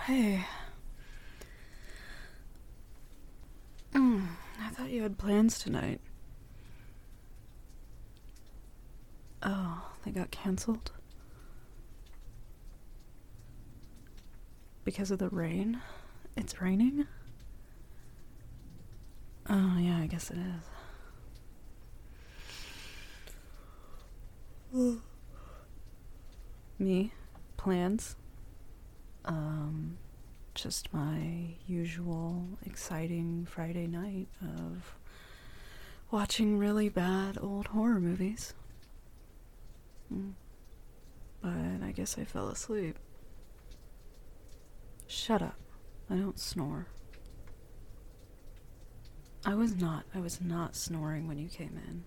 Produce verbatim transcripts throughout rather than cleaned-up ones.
Hey. Mm, I thought you had plans tonight. Oh, they got cancelled? Because of the rain? It's raining? Oh, yeah, I guess it is. Me? Plans? Um, just my usual exciting Friday night of watching really bad old horror movies. Mm. But I guess I fell asleep. Shut up. I don't snore. I was not. I was not snoring when you came in.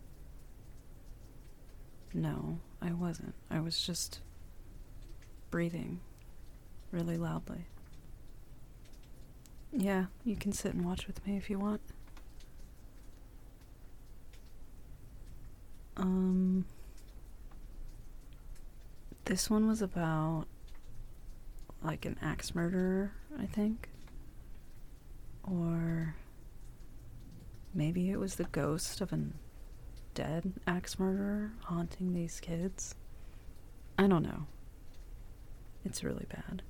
No, I wasn't. I was just breathing really loudly. Yeah, you can sit and watch with me if you want. Um, this one was about like an axe murderer, I think. Or maybe it was the ghost of a dead axe murderer haunting these kids. I don't know. It's really bad.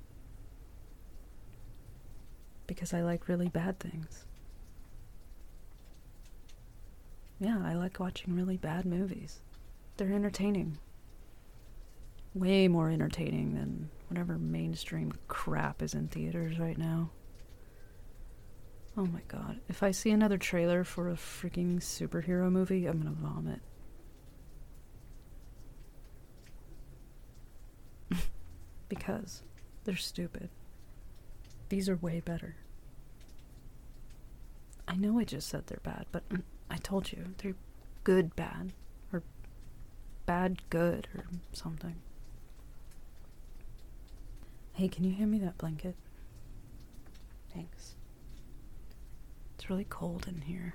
Because I like really bad things. Yeah, I like watching really bad movies. They're entertaining. Way more entertaining than whatever mainstream crap is in theaters right now. Oh my god. If I see another trailer for a freaking superhero movie, I'm gonna vomit. Because they're stupid. These are way better. I know I just said they're bad, but I told you, they're good bad. Or bad good or something. Hey, can you hand me that blanket? Thanks. It's really cold in here.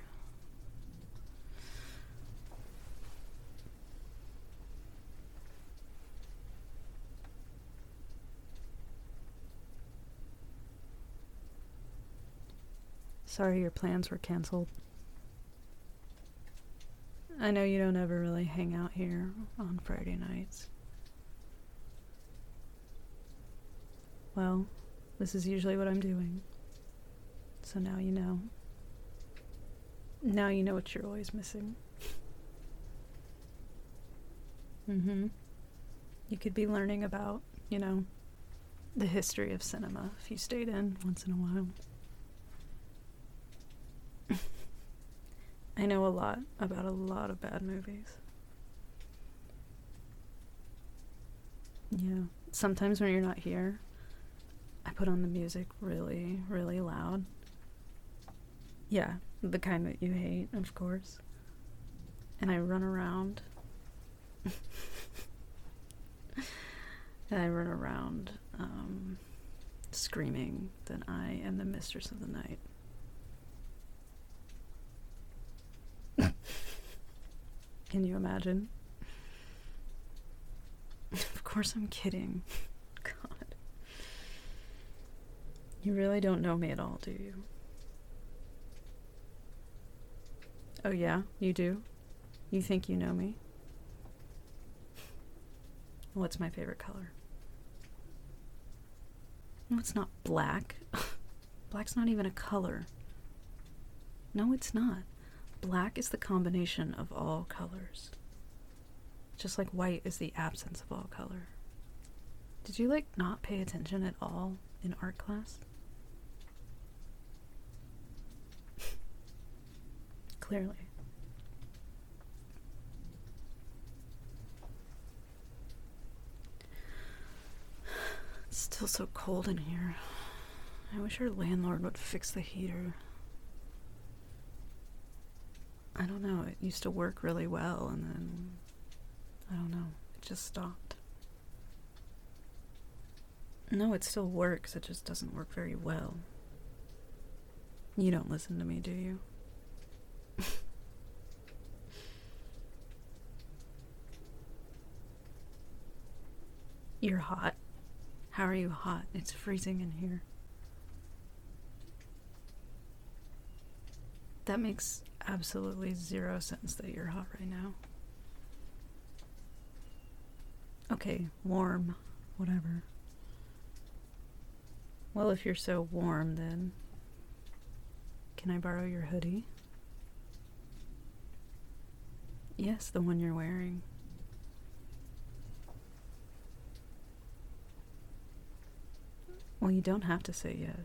Sorry your plans were canceled. I know you don't ever really hang out here on Friday nights. Well, this is usually what I'm doing. So now you know. Now you know what you're always missing. Mm-hmm. You could be learning about, you know, the history of cinema if you stayed in once in a while. I know a lot about a lot of bad movies. Yeah. Sometimes when you're not here, I put on the music really, really loud. Yeah, the kind that you hate, of course. And I run around. and I run around um, screaming that I am the mistress of the night. Can you imagine? Of course I'm kidding. God. You really don't know me at all, do you? Oh yeah, you do? You think you know me? What's my favorite color? No, it's not black. Black's not even a color. No, it's not. Black is the combination of all colors. Just like white is the absence of all color. Did you, like, not pay attention at all in art class? Clearly. It's still so cold in here. I wish our landlord would fix the heater. I don't know, it used to work really well and then, I don't know, it just stopped. No, it still works, it just doesn't work very well. You don't listen to me, do you? You're hot. How are you hot? It's freezing in here. That makes absolutely zero sense that you're hot right now. Okay, warm. Whatever. Well, if you're so warm, then can I borrow your hoodie? Yes, the one you're wearing. Well, you don't have to say yes.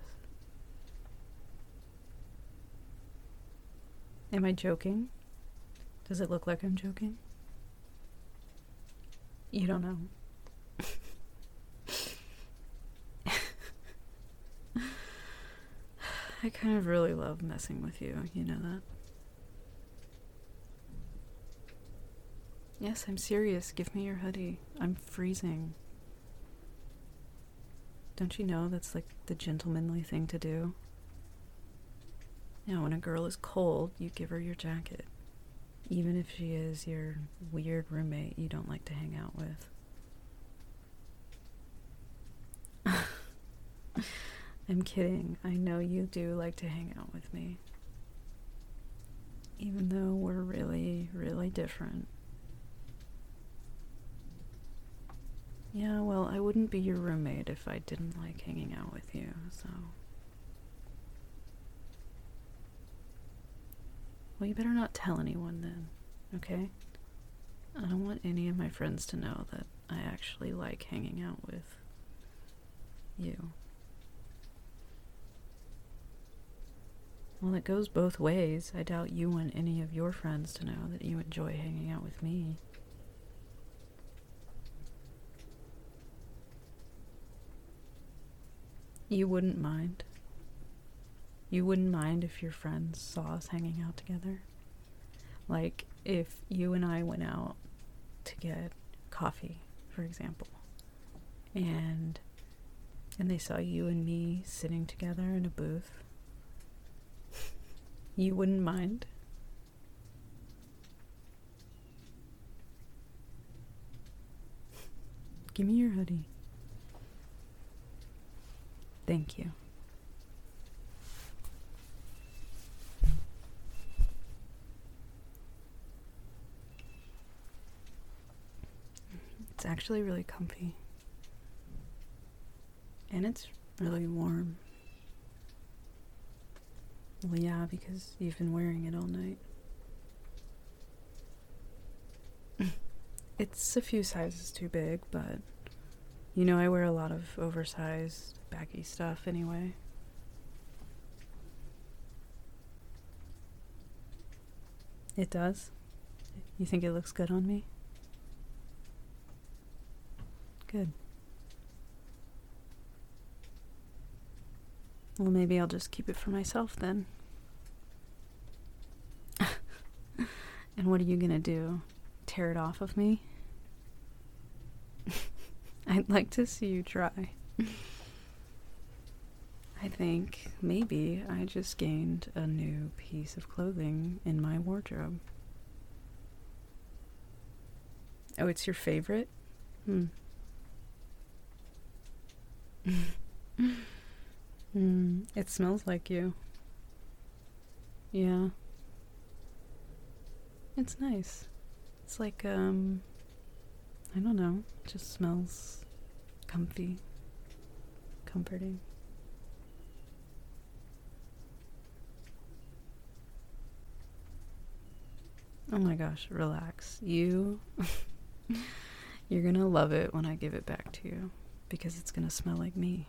Am I joking? Does it look like I'm joking? You don't know. I kind of really love messing with you, you know that? Yes, I'm serious. Give me your hoodie. I'm freezing. Don't you know that's like the gentlemanly thing to do? Now, when a girl is cold, you give her your jacket. Even if she is your weird roommate you don't like to hang out with. I'm kidding. I know you do like to hang out with me. Even though we're really, really different. Yeah, well, I wouldn't be your roommate if I didn't like hanging out with you, so... Well, you better not tell anyone then, okay? I don't want any of my friends to know that I actually like hanging out with you. Well, it goes both ways. I doubt you want any of your friends to know that you enjoy hanging out with me. You wouldn't mind? You wouldn't mind if your friends saw us hanging out together? Like, if you and I went out to get coffee, for example, and and they saw you and me sitting together in a booth, you wouldn't mind? Give me your hoodie. Thank you. It's actually really comfy. And it's really warm. Well, yeah, because you've been wearing it all night. It's a few sizes too big, but you know I wear a lot of oversized, baggy stuff anyway. It does? You think it looks good on me? Good. Well, maybe I'll just keep it for myself then. And what are you gonna do? Tear it off of me? I'd like to see you try. I think maybe I just gained a new piece of clothing in my wardrobe. Oh, it's your favorite? Hmm. Hmm. It smells like you. Yeah. It's nice. It's like, um, I don't know. It just smells comfy. Comforting. Oh my gosh, relax. You, you're gonna love it when I give it back to you. Because it's gonna smell like me.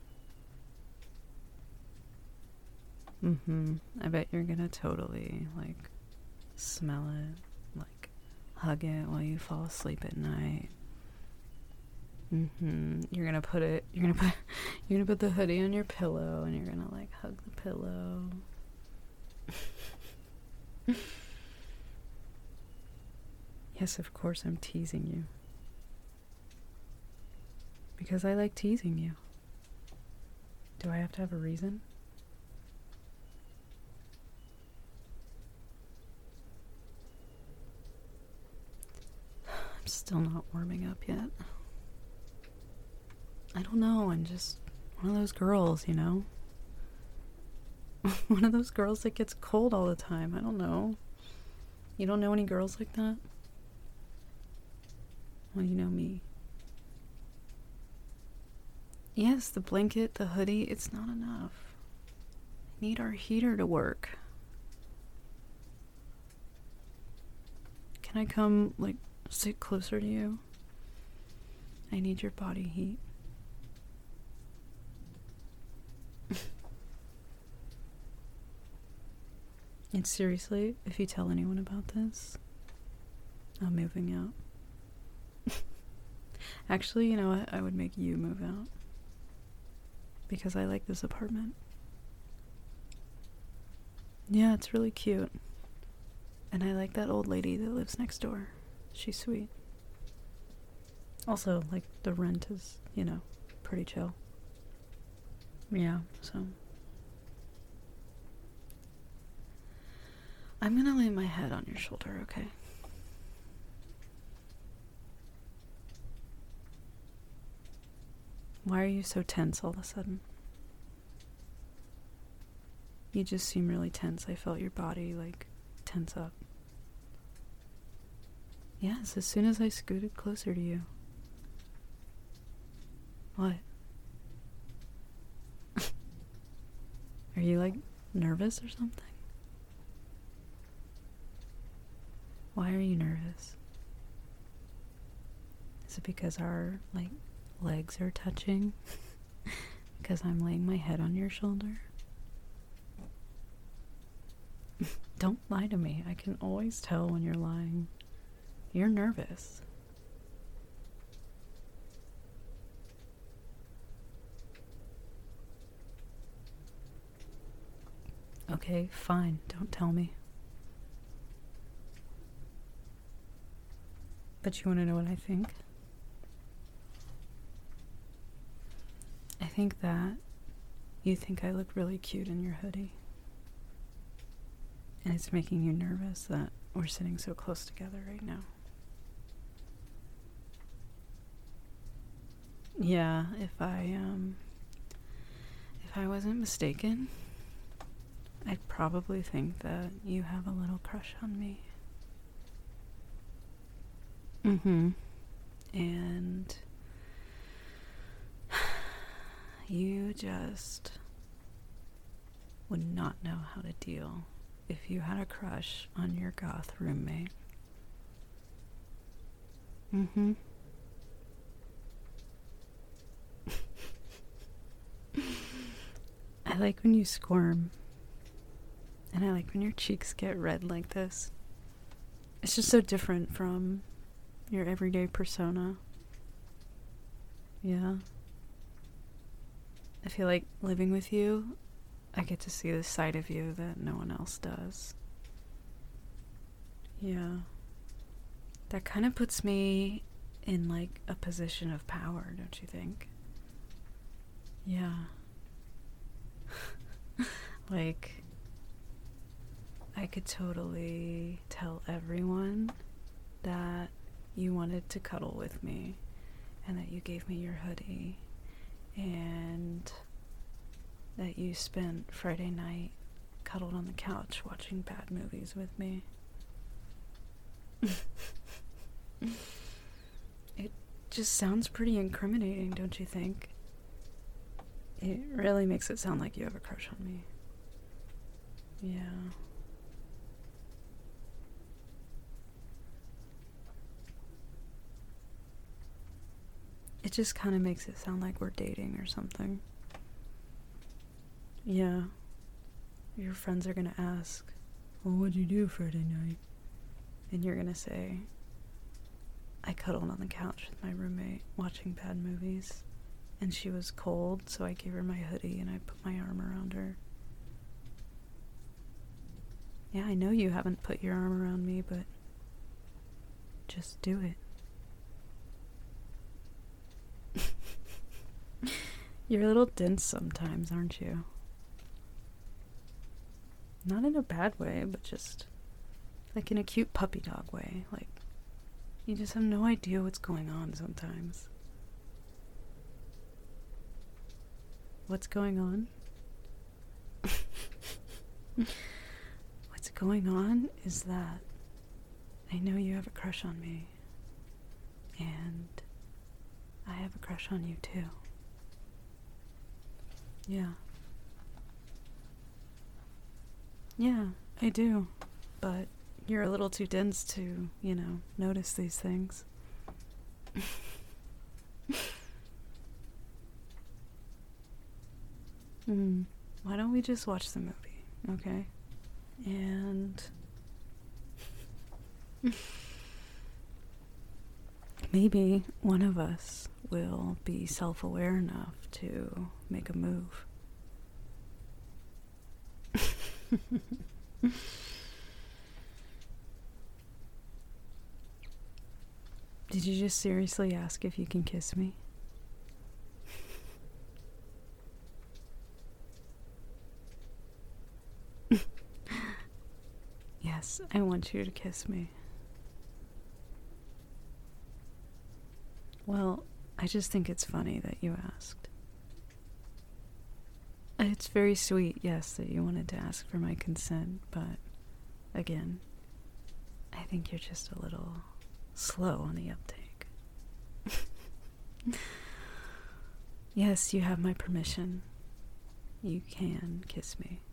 Mm-hmm. I bet you're gonna totally, like, smell it. Like, hug it while you fall asleep at night. Mm-hmm. You're gonna put it, you're gonna put, you're gonna put the hoodie on your pillow and you're gonna, like, hug the pillow. Yes, of course I'm teasing you. Because I like teasing you. Do I have to have a reason? I'm still not warming up yet. I don't know, I'm just one of those girls, you know? One of those girls that gets cold all the time. I don't know. You don't know any girls like that? Well, you know me. Yes, the blanket, the hoodie, it's not enough. I need our heater to work. Can I come, like, sit closer to you? I need your body heat. And seriously, if you tell anyone about this, I'm moving out. Actually, you know what? I would make you move out. Because I like this apartment. Yeah, it's really cute. And I like that old lady that lives next door. She's sweet. Also, like, the rent is, you know, pretty chill. Yeah, so. I'm gonna lay my head on your shoulder, okay? Why are you so tense all of a sudden? You just seem really tense. I felt your body, like, tense up. Yes, as soon as I scooted closer to you. What? Are you, like, nervous or something? Why are you nervous? Is it because our, like, legs are touching? Because I'm laying my head on your shoulder? Don't lie to me. I can always tell when you're lying. You're nervous. Okay, fine. Don't tell me. But you want to know what I think? I think that you think I look really cute in your hoodie. And it's making you nervous that we're sitting so close together right now. Yeah, if I, um, if I wasn't mistaken, I'd probably think that you have a little crush on me. Mm-hmm. And you just would not know how to deal if you had a crush on your goth roommate. Mm-hmm. I like when you squirm. And I like when your cheeks get red like this. It's just so different from your everyday persona. Yeah. I feel like living with you, I get to see this side of you that no one else does. Yeah. That kind of puts me in, like, a position of power, don't you think? Yeah. Like, I could totally tell everyone that you wanted to cuddle with me and that you gave me your hoodie and that you spent Friday night cuddled on the couch watching bad movies with me. It just sounds pretty incriminating, don't you think? It really makes it sound like you have a crush on me. Yeah. It just kind of makes it sound like we're dating or something. Yeah. Your friends are gonna ask, well, what'd you do Friday night? And you're gonna say, I cuddled on the couch with my roommate watching bad movies. And she was cold, so I gave her my hoodie and I put my arm around her. Yeah, I know you haven't put your arm around me, but just do it. You're a little dense sometimes, aren't you? Not in a bad way, but just like in a cute puppy dog way. Like, you just have no idea what's going on sometimes. What's going on? What's going on is that I know you have a crush on me, and I have a crush on you too. Yeah. Yeah, I do. But you're a little too dense to, you know, notice these things. Hmm. Why don't we just watch the movie, okay? And maybe one of us will be self-aware enough to make a move. Did you just seriously ask if you can kiss me? Yes, I want you to kiss me. Well, I just think it's funny that you asked. It's very sweet, yes, that you wanted to ask for my consent, but again, I think you're just a little slow on the uptake. Yes, you have my permission. You can kiss me.